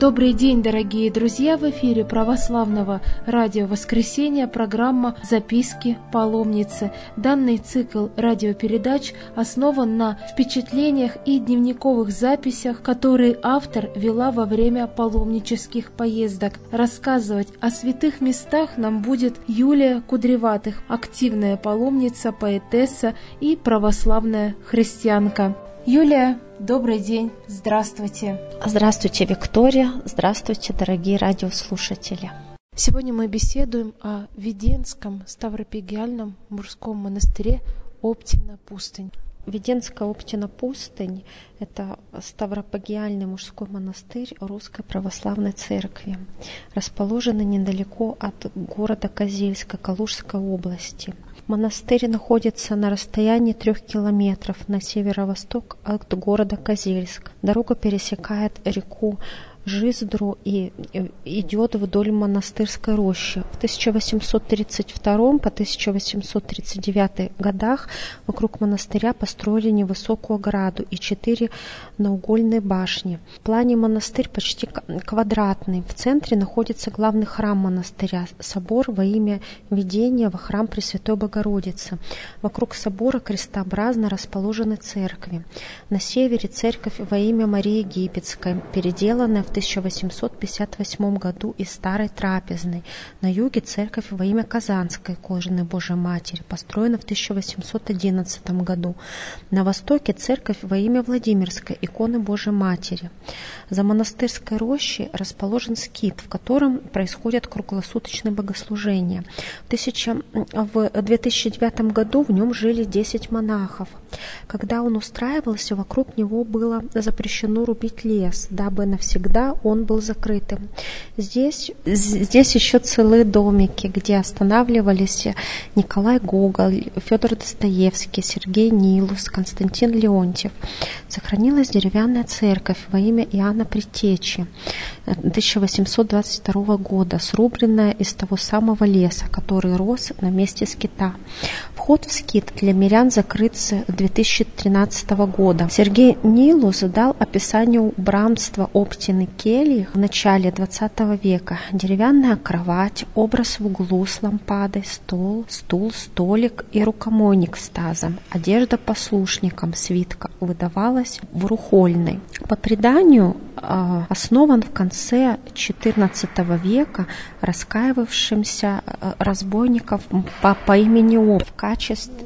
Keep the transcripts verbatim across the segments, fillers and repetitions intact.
Добрый день, дорогие друзья! В эфире православного радио «Воскресенье» программа «Записки паломницы». Данный цикл радиопередач основан на впечатлениях и дневниковых записях, которые автор вела во время паломнических поездок. Рассказывать о святых местах нам будет Юлия Кудреватых, активная паломница, поэтесса и православная христианка. Юлия, добрый день, здравствуйте. Здравствуйте, Виктория, здравствуйте, дорогие радиослушатели. Сегодня мы беседуем о Веденском Ставропигиальном мужском монастыре Оптина пустынь. Веденская Оптина пустынь – это Ставропигиальный мужской монастырь Русской Православной Церкви, расположенный недалеко от города Козельска Калужской области. Монастырь находится на расстоянии трех километров на северо-восток от города Козельск. Дорога пересекает реку Жиздру и идет вдоль монастырской рощи. В тысяча восемьсот тридцать втором по тысяча восемьсот тридцать девятый годах вокруг монастыря построили невысокую ограду и четыре наугольные башни. В плане монастырь почти квадратный. В центре находится главный храм монастыря – собор во имя Ведения во храм Пресвятой Богородицы. Вокруг собора крестообразно расположены церкви. На севере церковь во имя Марии Египетской, переделанная в тысяча восемьсот пятьдесят восьмом году из старой трапезной. На юге церковь во имя Казанской Кожаной Божией Матери, построена в тысяча восемьсот одиннадцатом году. На востоке церковь во имя Владимирской иконы Божией Матери. За монастырской рощей расположен скит, в котором происходят круглосуточные богослужения. В, тысяча, в две тысячи девятом году в нем жили десять монахов. Когда он устраивался, вокруг него было запрещено рубить лес, дабы навсегда он был закрытым. Здесь, здесь еще целые домики, где останавливались Николай Гоголь, Федор Достоевский, Сергей Нилус, Константин Леонтьев. Сохранилась деревянная церковь во имя Иоанна Предтечи тысяча восемьсот двадцать второго года, срубленная из того самого леса, который рос на месте скита. Вход в скит для мирян закрыт с две тысячи тринадцатого года. Сергей Нилус дал описание убранства Оптины кельи в начале двадцатого века. Деревянная кровать, образ в углу с лампадой, стол, стул, столик и рукомойник с тазом. Одежда послушникам свитка выдавалась в рухольной. По преданию, основан в конце четырнадцатого века раскаивавшимся разбойников по, по имени Оп в качестве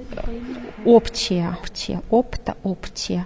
Оптия, Оптия, Опта, Оптия,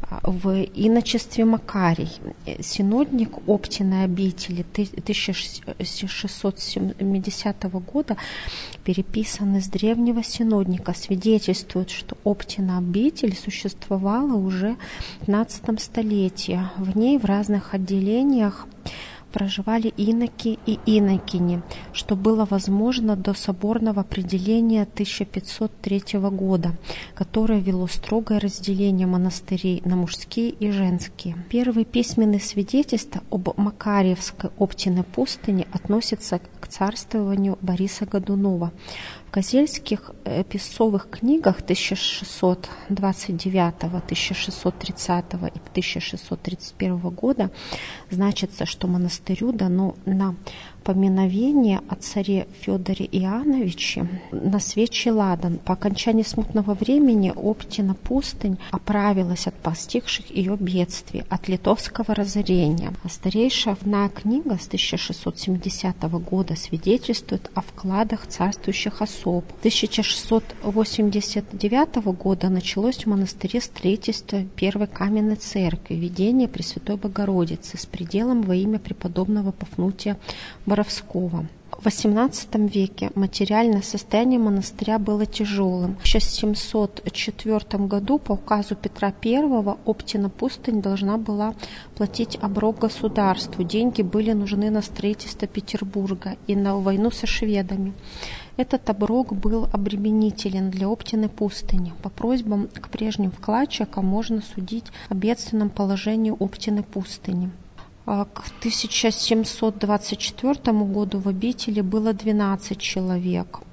в иночестве Макарий, синодник Оптиной обители тысяча шестьсот семидесятого года, переписан из древнего синодника, свидетельствует, что Оптина обитель существовала уже в пятнадцатом столетии. В ней в разных отделениях проживали иноки и инокини, что было возможно до соборного определения тысяча пятьсот третьего года, которое вело строгое разделение монастырей на мужские и женские. Первые письменные свидетельства об Макарьевской Оптиной пустыне относятся к царствованию Бориса Годунова. В Козельских писцовых книгах тысяча шестьсот двадцать девятого, тысяча шестьсот тридцатого и тысяча шестьсот тридцать первого года значится, что монастырю дано на поминовение о царе Федоре Иоанновиче на свечи ладан. По окончании смутного времени Оптина пустынь оправилась от постигших ее бедствий, от литовского разорения. А старейшая вная книга с тысяча шестьсот семидесятого года свидетельствует о вкладах царствующих особ. тысяча шестьсот восемьдесят девятого года началось в монастыре строительство первой каменной церкви, Ведения Пресвятой Богородицы с пределом во имя преподобного Пафнутия Боровского. В восемнадцатом веке материальное состояние монастыря было тяжелым. В тысяча семьсот четвёртом году по указу Петра Первого Оптина пустынь должна была платить оброк государству. Деньги были нужны на строительство Петербурга и на войну со шведами. Этот оброк был обременителен для Оптиной пустыни. По просьбам к прежним вкладчикам можно судить о бедственном положении Оптиной пустыни. К тысяча семьсот двадцать четвёртому году в обители было двенадцать человек.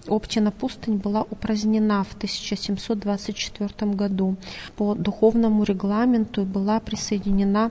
Оптина пустынь была упразднена в тысяча семьсот двадцать четвёртом году по духовному регламенту и была присоединена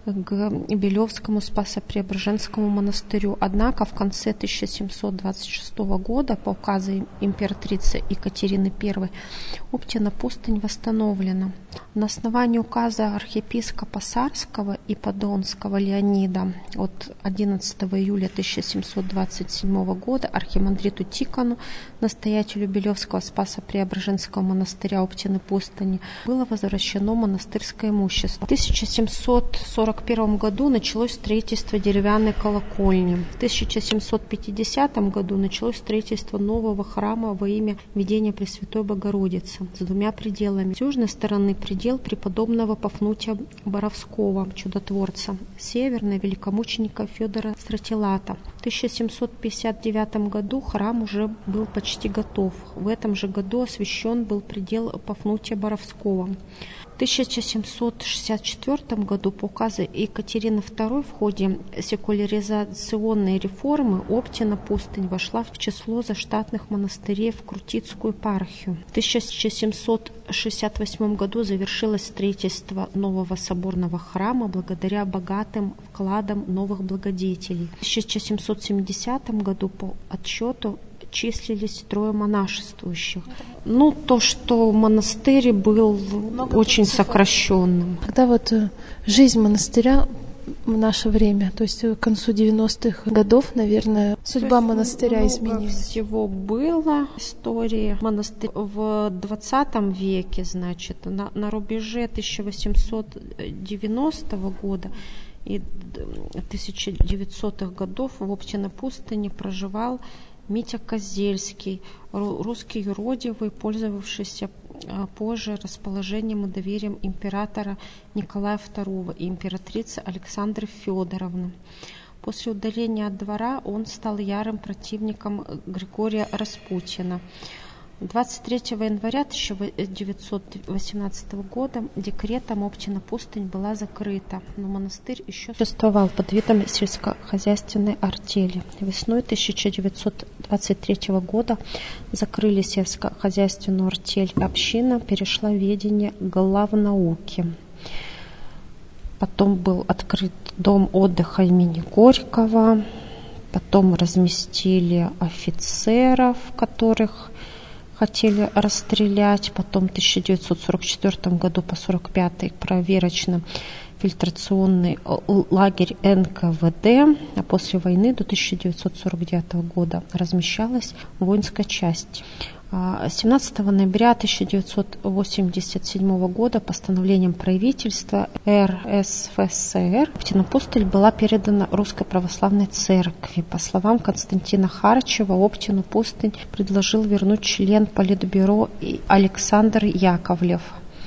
к Белевскому Спасо-Преображенскому монастырю. Однако в конце тысяча семьсот двадцать шестого года по указу императрицы Екатерины Первой Оптина пустынь восстановлена. На основании указа архиепископа Сарского и Подонского Леонида от одиннадцатого июля тысяча семьсот двадцать седьмого года архимандриту Тихону, настоятелю Белевского Спасо-Преображенского монастыря Оптины пустыни, было возвращено монастырское имущество. В тысяча семьсот сорок первом году началось строительство деревянной колокольни. В тысяча семьсот пятидесятом году началось строительство нового храма во имя Ведения Пресвятой Богородицы с двумя пределами. С южной стороны предел преподобного Пафнутия Боровского, чудотворца, с северной великомученика Федора Стратилата. В тысяча семьсот пятьдесят девятом году храм уже был почти готов. В этом же году освящен был предел Пафнутия Боровского. В тысяча семьсот шестьдесят четвёртом году по указу Екатерины Второй в ходе секуляризационной реформы Оптина пустынь вошла в число заштатных монастырей в Крутицкую епархию. В тысяча семьсот шестьдесят восьмом году завершилось строительство нового соборного храма благодаря богатым вкладам новых благодетелей. В тысяча семьсот семидесятом году по отчету числились трое монашествующих. Ну, то, что монастырь был Много очень сокращенным. Когда вот жизнь монастыря в наше время, то есть к концу девяностых годов, наверное, судьба монастыря изменилась. Всего было истории монастыря в двадцатом веке, значит, на, на рубеже тысяча восемьсот девяностого года и тысяча девятисотых годов в Оптиной пустыне проживал Митя Козельский, русский юродивый, пользовавшийся позже расположением и доверием императора Николая Второго и императрицы Александры Федоровны. После удаления от двора он стал ярым противником Григория Распутина. двадцать третьего января тысяча девятьсот восемнадцатого года декретом Оптина пустынь была закрыта, но монастырь еще существовал под видом сельскохозяйственной артели. Весной тысяча девятьсот двадцать третьего года закрыли сельскохозяйственную артель. Община перешла в ведение главнауки. Потом был открыт дом отдыха имени Горького. Потом разместили офицеров, которых хотели расстрелять. Потом в тысяча девятьсот сорок четвёртом году по сорок пятый проверочно-фильтрационный лагерь эн ка вэ дэ, а после войны до тысяча девятьсот сорок девятого года размещалась воинская часть. семнадцатого ноября тысяча девятьсот восемьдесят седьмого года постановлением правительства эр эс эф эс эр Оптина пустынь была передана Русской Православной Церкви. По словам Константина Харчева, Оптину пустынь предложил вернуть член Политбюро Александр Яковлев.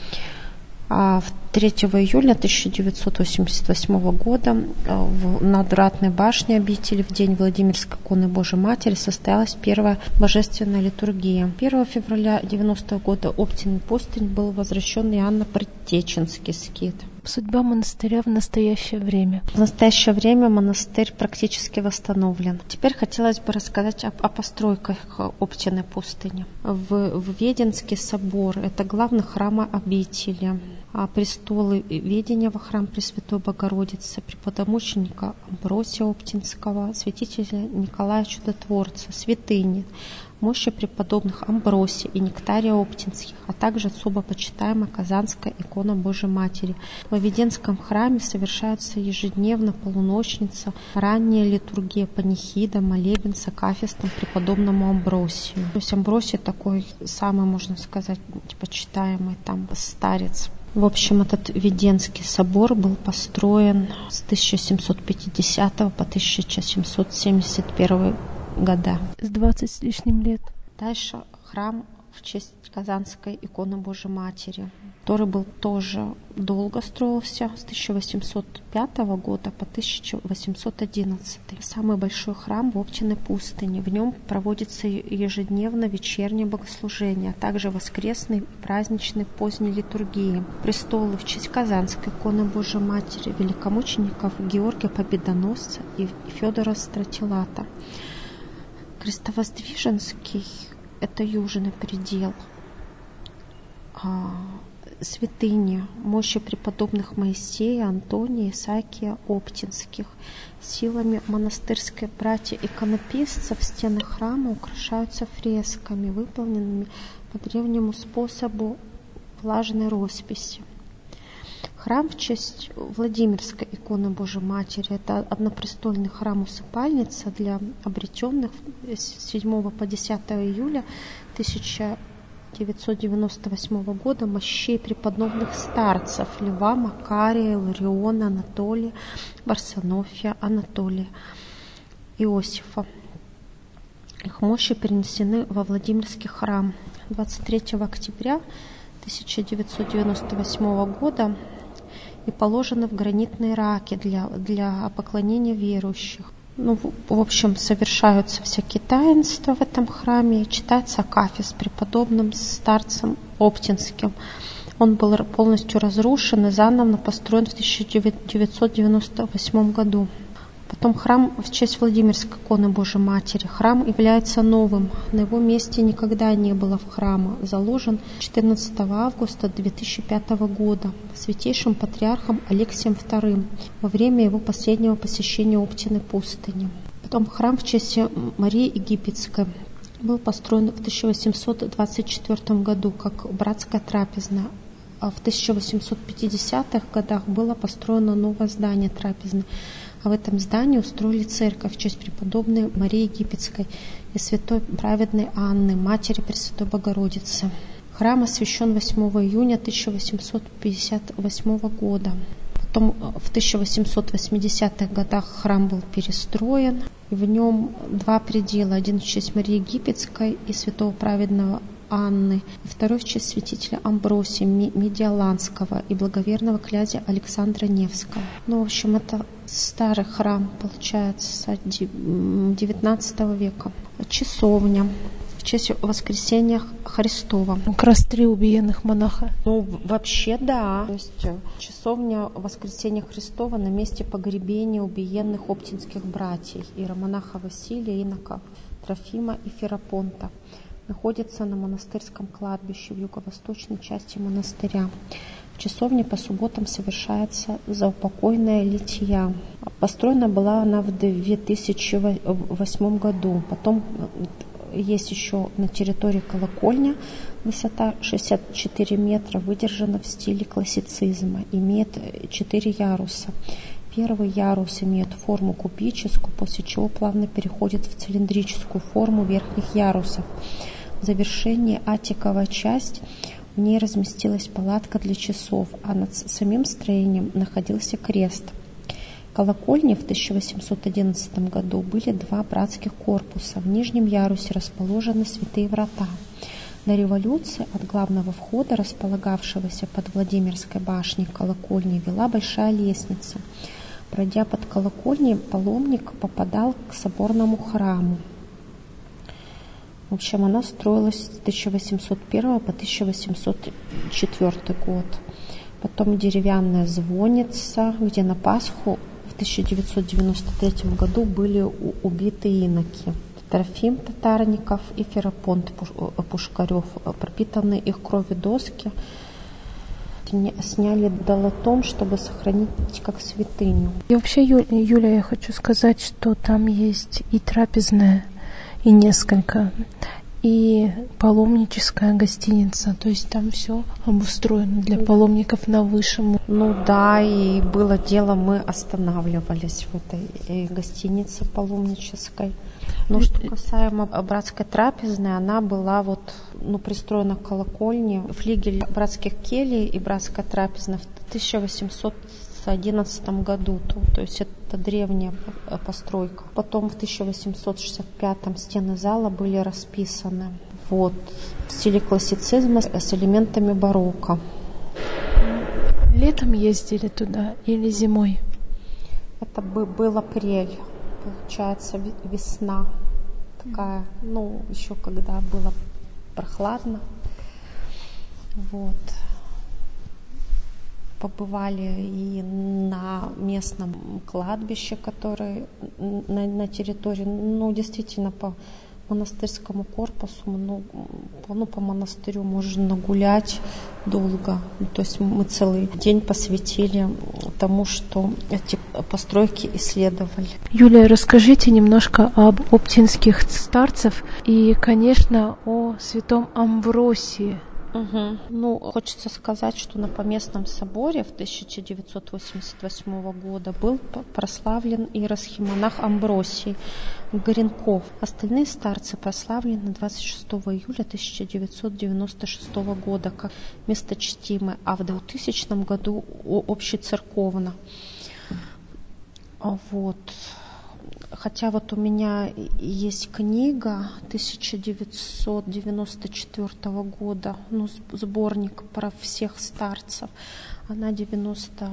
А третьего июля тысяча девятьсот восемьдесят восьмого года в надвратной башне обители в день Владимирской иконы Божией Матери состоялась первая божественная литургия. первого февраля девяностого года Оптиной пустынь был возвращен Иоанно-Предтеченский скит. Судьба монастыря в настоящее время. В настоящее время монастырь практически восстановлен. Теперь хотелось бы рассказать об, о постройках Оптиной пустыни. В, в Веденский собор, это главный храм обители, а престолы ведения во храм Пресвятой Богородицы, преподомученика Амбросия Оптинского, святителя Николая Чудотворца, святыни, мощи преподобных Амбросия и Нектария Оптинских, а также особо почитаемая Казанская икона Божией Матери. В Веденском храме совершается ежедневно полуночница, ранняя литургия панихида, молебен с акафистом преподобному Амбросию. То есть Амбросий такой самый, можно сказать, почитаемый там старец. В общем, этот Веденский собор был построен с тысяча семьсот пятидесятого по тысяча семьсот семьдесят первый года. С двадцать с лишним лет. Дальше храм в честь Казанской иконы Божией Матери, который был тоже долго строился, с тысяча восемьсот пятого года по тысяча восемьсот одиннадцатый. Самый большой храм в Оптиной пустыне. В нем проводится ежедневно вечернее богослужение, а также воскресные, праздничные, поздние литургии. Престолы в честь Казанской иконы Божией Матери, великомучеников Георгия Победоносца и Федора Стратилата. Крестовоздвиженский это южный предел. Святыни мощи преподобных Моисея, Антония, Исаакия Оптинских. Силами монастырской братьев-иконописцев стены храма украшаются фресками, выполненными по древнему способу влажной росписи. Храм в честь Владимирской иконы Божьей Матери – это однопрестольный храм-усыпальница для обретенных с седьмого по десятое июля тысяча девятьсот девяносто восьмого года мощей преподобных старцев Льва, Макария, Илариона, Анатолия, Барсонофия, Анатолия, Иосифа. Их мощи перенесены во Владимирский храм. двадцать третьего октября тысяча девятьсот девяносто восьмого года и положены в гранитные раки для, для поклонения верующих. Ну, в общем, совершаются всякие таинства в этом храме, и читается акафист с преподобным старцем Оптинским. Он был полностью разрушен и заново построен в тысяча девятьсот девяносто восьмом году. Потом храм в честь Владимирской иконы Божьей Матери. Храм является новым. На его месте никогда не было в храма. Заложен четырнадцатого августа две тысячи пятого года святейшим патриархом Алексием вторым во время его последнего посещения Оптиной пустыни. Потом храм в честь Марии Египетской был построен в тысяча восемьсот двадцать четвёртом году как братская трапезная. А в тысяча восемьсот пятидесятых годах было построено новое здание трапезной. А в этом здании устроили церковь в честь преподобной Марии Египетской и святой праведной Анны, матери Пресвятой Богородицы. Храм освящен восьмого июня тысяча восемьсот пятьдесят восьмого года. Потом в тысяча восемьсот восьмидесятых годах храм был перестроен. И в нем два предела. Один в честь Марии Египетской и святого праведного Анны, и второй в честь святителя Амбросия Медиаланского и благоверного князя Александра Невского. Ну, в общем, это старый храм, получается, девятнадцатого века. Часовня в честь воскресения Христова. Как раз три убиенных монаха. Ну, вообще, да. То есть часовня воскресения Христова на месте погребения убиенных оптинских братьев иеромонаха Василия, инока Трофима и Ферапонта. Находится на монастырском кладбище в юго-восточной части монастыря. В часовне по субботам совершается заупокойная лития. Построена была она в две тысячи восьмом году. Потом есть еще на территории колокольня, высота шестьдесят четыре метра, выдержана в стиле классицизма, имеет четыре яруса. Первый ярус имеет форму кубическую, после чего плавно переходит в цилиндрическую форму верхних ярусов. В завершении атиковая часть, в ней разместилась палатка для часов, а над самим строением находился крест. В колокольне в тысяча восемьсот одиннадцатом году были два братских корпуса. В нижнем ярусе расположены святые врата. До революции от главного входа, располагавшегося под Владимирской башней колокольни, вела большая лестница. Пройдя под колокольней, паломник попадал к соборному храму. В общем, она строилась с тысяча восемьсот первого по тысяча восемьсот четвёртый год. Потом деревянная звонница, где на Пасху в тысяча девятьсот девяносто третьем году были убиты иноки. Трофим Татарников и Ферапонт Пушкарев. Пропитанные их кровью доски сняли долотом, чтобы сохранить как святыню. И вообще, Юля, я хочу сказать, что там есть и трапезная, и несколько, и паломническая гостиница. То есть там все обустроено для паломников на высшем. Ну да, и было дело, мы останавливались в этой гостинице паломнической. Но что касаемо братской трапезной, она была вот, ну, пристроена к колокольне. Флигель братских келий и братская трапезная в тысяча восемьсот одиннадцатом году. То, то есть это древняя постройка. Потом в тысяча восемьсот шестьдесят пятом стены зала были расписаны вот, в стиле классицизма с элементами барокко. Летом ездили туда или зимой? Это был апрель. Получается, весна такая, ну, еще когда было прохладно. Вот. Побывали и на местном кладбище, которое на, на территории, ну, действительно, по монастырскому корпусу, ну, ну, по монастырю можно гулять долго. То есть мы целый день посвятили тому, что эти постройки исследовали. Юлия, расскажите немножко об оптинских старцев и, конечно, о святом Амвросии. Угу. Ну, хочется сказать, что на Поместном соборе в тысяча девятьсот восемьдесят восьмого года был прославлен иеросхимонах Амвросий Горенков. Остальные старцы прославлены двадцать шестого июля тысяча девятьсот девяносто шестого года как месточтимые, а в двухтысячном году общецерковно. Вот. Хотя вот у меня есть книга тысяча девятьсот девяносто четвёртого года, ну, сборник про всех старцев, она девяносто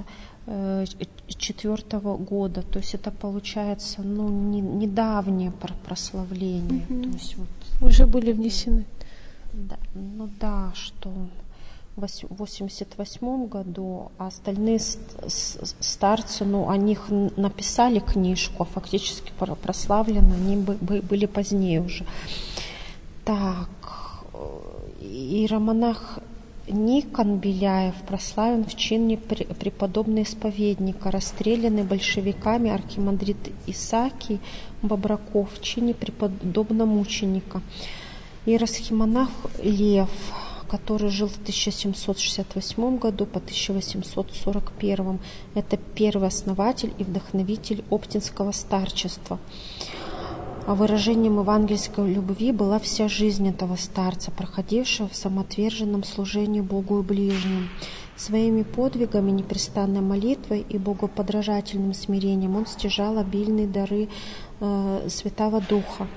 четвёртого года, то есть это получается, ну, не, недавнее прославление. Mm-hmm. То есть вот, уже были внесены. Да, ну да, что в восемьдесят восьмом году, а остальные старцы, ну, о них написали книжку, а фактически прославлены они были позднее уже. Так, иеромонах Никон Беляев прославлен в чине преподобного исповедника, расстрелянный большевиками архимандрит Исаакий Бобраков в чине преподобного мученика. Иеросхимонах Лев, который жил в тысяча семьсот шестьдесят восьмом году по тысяча восемьсот сорок первом. Это первый основатель и вдохновитель оптинского старчества. А выражением евангельской любви была вся жизнь этого старца, проходившего в самоотверженном служении Богу и ближним. Своими подвигами, непрестанной молитвой и богоподражательным смирением он стяжал обильные дары э, Святого Духа.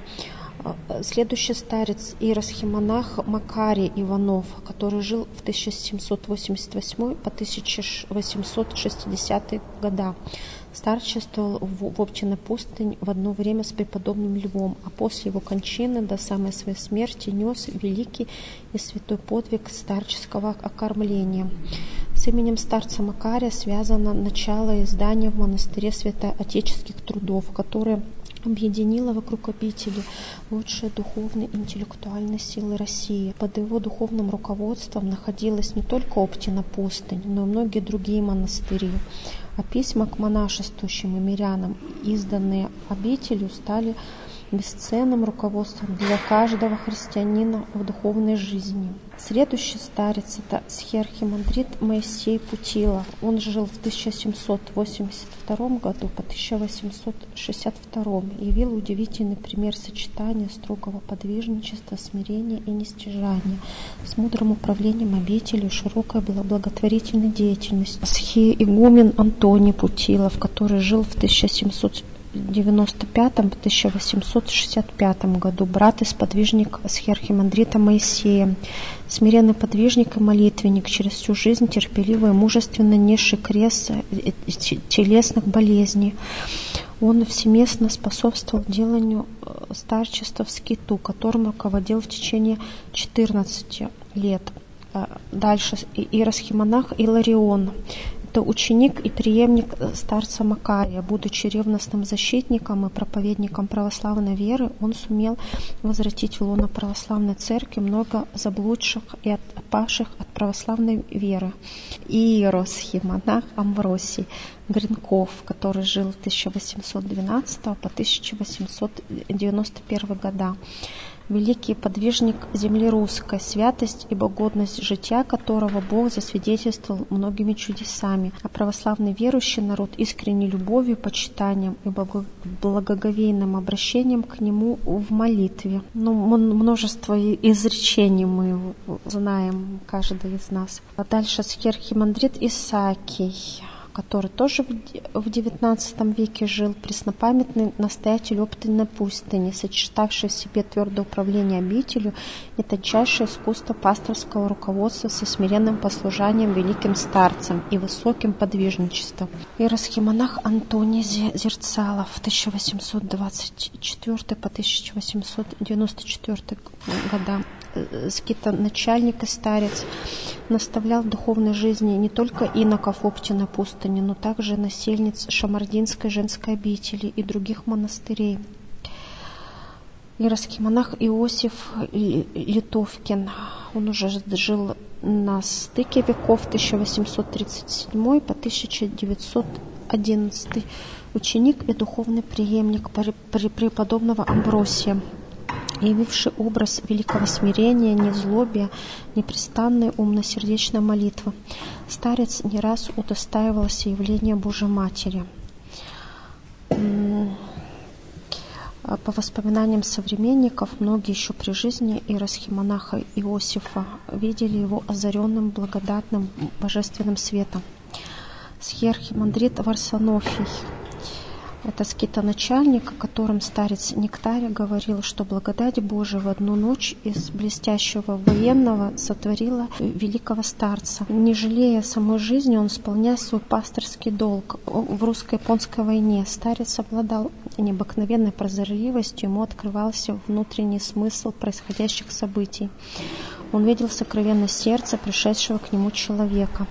Следующий старец иеросхимонах Макарий Иванов, который жил в тысяча семьсот восемьдесят восьмом по тысяча восемьсот шестидесятые года. Старчествовал в Оптиной пустыне в одно время с преподобным Львом, а после его кончины до самой своей смерти нес великий и святой подвиг старческого окормления. С именем старца Макария связано начало издания в монастыре святоотеческих трудов, которое объединила вокруг обители лучшие духовные и интеллектуальные силы России. Под его духовным руководством находилась не только Оптина пустынь, но и многие другие монастыри. А письма к монашествующим и мирянам, изданные обителью, стали бесценным руководством для каждого христианина в духовной жизни. Следующий старец – это схиархимандрит Моисей Путилов. Он жил в тысяча семьсот восемьдесят втором году по тысяча восемьсот шестьдесят втором. Явил удивительный пример сочетания строгого подвижничества, смирения и нестяжания с мудрым управлением обителью, широкой благотворительной деятельностью. Схиигумен Антоний Путилов, который жил в тысяча семьсот девяносто пятом по тысяча восемьсот шестьдесят пятом году, брат и сподвижник схиархимандрита Моисея, смиренный подвижник и молитвенник, через всю жизнь терпеливо и мужественно несший крест телесных болезней. Он всеместно способствовал деланию старчества в скиту, которым руководил в течение четырнадцати лет. Дальше иеросхимонах Иларион. Это ученик и преемник старца Макария. Будучи ревностным защитником и проповедником православной веры, он сумел возвратить в лоно православной церкви много заблудших и отпавших от православной веры. Иеросхимонах Амвросий Горенков, который жил с тысяча восемьсот двенадцатого по тысяча восемьсот девяносто первый года. Великий подвижник земли русской, святость и богодность жития которого Бог засвидетельствовал многими чудесами, а православный верующий народ искренней любовью, почитанием и благоговейным обращением к нему в молитве. Ну, множество изречений мы знаем, каждый из нас. А дальше схиархимандрит Исаакий, который тоже в девятнадцатом веке жил, преснопамятный настоятель Оптиной пустыни, сочетавший в себе твердое управление обителью и тончайшее искусство пасторского руководства со смиренным послушанием великим старцам и высоким подвижничеством. Иеросхимонах Антоний Зерцалов тысяча восемьсот двадцать четвёртый по тысяча восемьсот девяносто четвёртый года. Скитоначальник и старец, наставлял в духовной жизни не только иноков Оптиной пустыни, но также насельниц Шамардинской женской обители и других монастырей. Иеросхимонах Иосиф Литовкин. Он уже жил на стыке веков тысяча восемьсот тридцать седьмой по тысяча девятьсот одиннадцатый. Ученик и духовный преемник преподобного Амвросия, явивший образ великого смирения, незлобия, непрестанной умно-сердечной молитвы. Старец не раз удостаивался явления Божьей Матери. По воспоминаниям современников, многие еще при жизни иеросхимонаха Иосифа видели его озаренным благодатным божественным светом. Схиархимандрит Варсонофий, это скитоначальник, о котором старец Нектарий говорил, что благодать Божия в одну ночь из блестящего военного сотворила великого старца. Не жалея самой жизни, он исполнял свой пастырский долг. В русско-японской войне старец обладал необыкновенной прозорливостью, ему открывался внутренний смысл происходящих событий. Он видел сокровенное сердце пришедшего к нему человека.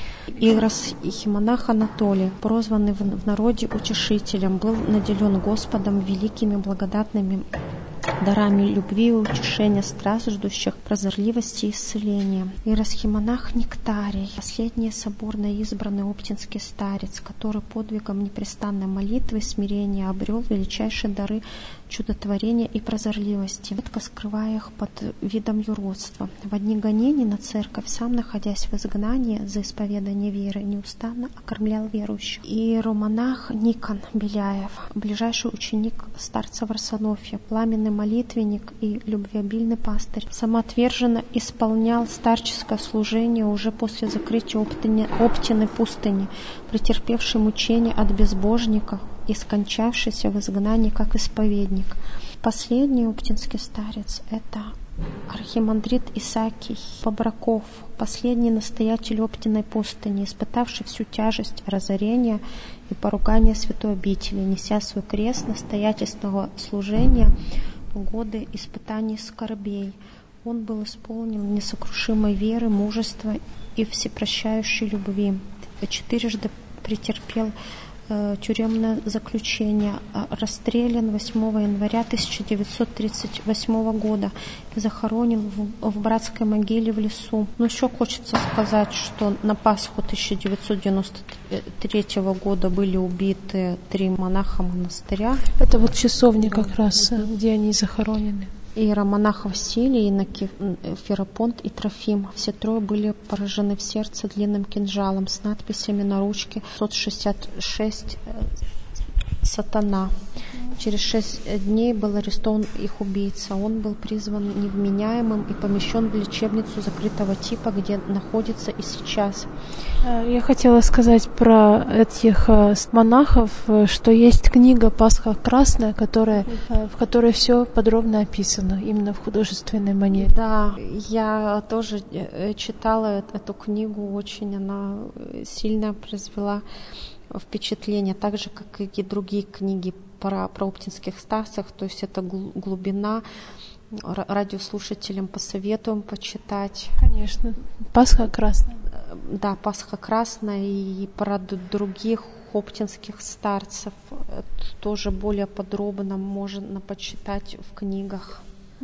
Иеросхимонах Анатолий, прозванный в народе утешителем, был наделен Господом великими благодатными дарами любви и утешения страждущих, прозорливости и исцеления. Иеросхимонах Нектарий, последний соборно избранный оптинский старец, который подвигом непрестанной молитвы и смирения обрел величайшие дары чудотворения и прозорливости, редко скрывая их под видом юродства. В одни гонений на церковь, сам находясь в изгнании за исповедание веры, неустанно окормлял верующих. Иеромонах Никон Беляев, ближайший ученик старца Варсонофия, пламенный молитвенник и любвеобильный пастырь, самоотверженно исполнял старческое служение уже после закрытия Оптиной, Оптиной пустыни, претерпевший мучения от безбожников и скончавшийся в изгнании как исповедник. Последний оптинский старец — это архимандрит Исаакий Побраков, последний настоятель Оптиной пустыни, испытавший всю тяжесть разорения и поругания святой обители, неся свой крест настоятельного служения в годы испытаний скорбей. Он был исполнен несокрушимой веры, мужества и всепрощающей любви. Четырежды претерпел тюремное заключение, расстрелян восьмого января тысяча девятьсот тридцать восьмого года и захоронен в, в братской могиле в лесу. Но еще хочется сказать, что на Пасху тысяча девятьсот девяносто третьего года были убиты три монаха монастыря. Это вот часовня как раз, где они захоронены. Иеромонах Василий, Иннокий, Ферапонт и Трофим. Все трое были поражены в сердце длинным кинжалом с надписями на ручке пятьсот шестьдесят шесть «Сатана». Через шесть дней был арестован их убийца. Он был призван невменяемым и помещен в лечебницу закрытого типа, где находится и сейчас. Я хотела сказать про этих монахов, что есть книга «Пасха Красная», которая, в которой все подробно описано, именно в художественной манере. Да, я тоже читала эту книгу, очень она сильно произвела впечатление, так же, как и другие книги про, про оптинских старцев, то есть это глубина. Радиослушателям посоветуем почитать. Конечно. «Пасха Красная». Да, «Пасха Красная» и про других оптинских старцев тоже более подробно можно почитать в книгах.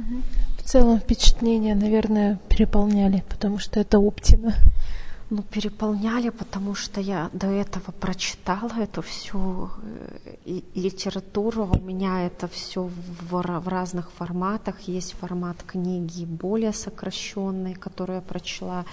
В целом впечатления, наверное, переполняли, потому что это Оптина. Ну, переполняли, потому что я до этого прочитала эту всю литературу. У меня это все в, в разных форматах. Есть формат книги более сокращенный, которую я прочла.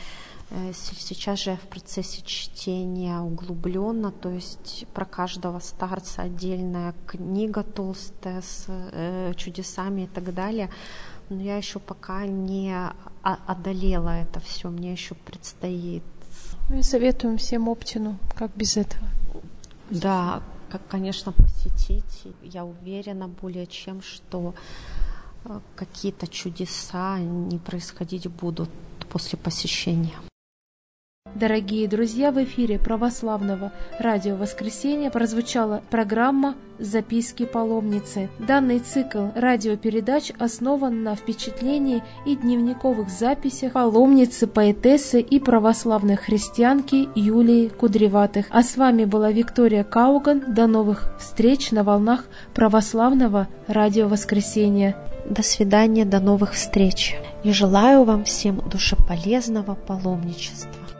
Сейчас же я в процессе чтения углубленно, то есть про каждого старца отдельная книга толстая с э, чудесами и так далее. Но я еще пока не одолела это все, мне еще предстоит. Мы советуем всем Оптину, как без этого. Да, как, конечно, посетить. Я уверена более чем, что какие-то чудеса не происходить будут после посещения. Дорогие друзья, в эфире православного радио «Воскресенье» прозвучала программа «Записки паломницы». Данный цикл радиопередач основан на впечатлении и дневниковых записях паломницы, поэтессы и православной христианки Юлии Кудреватых. А с вами была Виктория Кауган. До новых встреч на волнах православного радио «Воскресенье». до свидания, до новых встреч. И желаю вам всем душеполезного паломничества.